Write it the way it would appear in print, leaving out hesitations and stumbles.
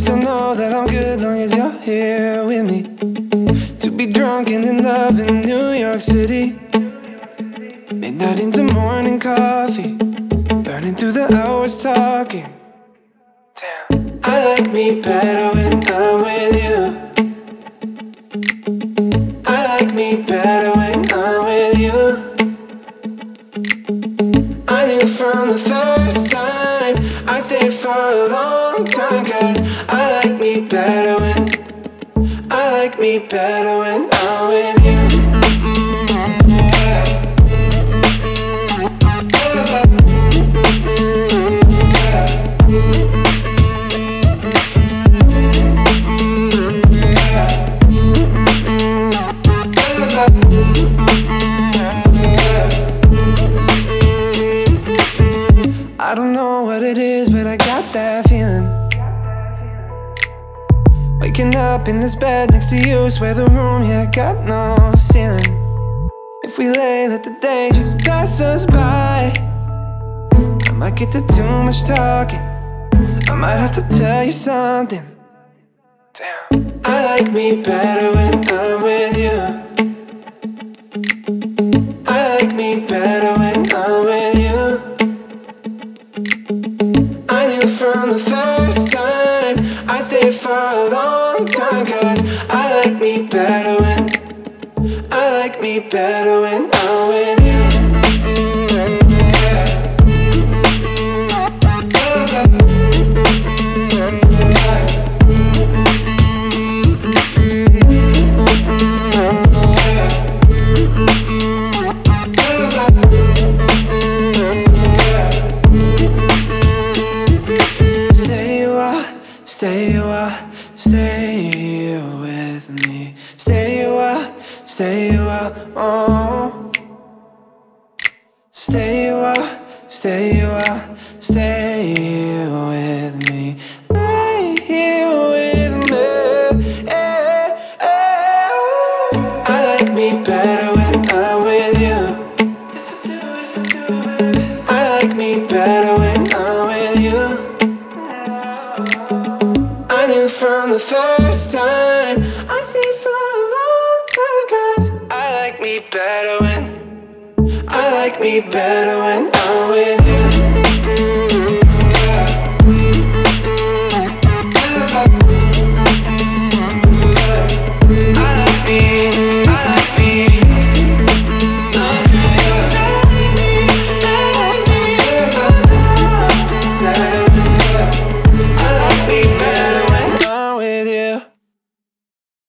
still know that I'm good long as you're here with me. To be drunk and in love in New York City. Midnight into morning coffee, burning through the hours talking. Damn, I like me better when I'm with you. I like me better when I'm with you. I knew from the first time I'd stay for a long time, 'cause I like me better when I'm with you. I don't know what it is, but I got that feeling. Waking up in this bed next to you, swear the room, yeah, got no ceiling. If we lay, let the day just pass us by. I might get to too much talking, I might have to tell you something. Damn, I like me better when I'm with you. I like me better when I'm with you. I knew from the first time I'd stay for a long time, 'cause I like me better when I'm with you. Stay with me. Stay a while, oh. Stay a while, stay with me. Lay here with me. I like me better when I'm with you. I like me better when I'm with you. I knew from the first time I'd stay for a long time, 'cause I like me better when I'm with you.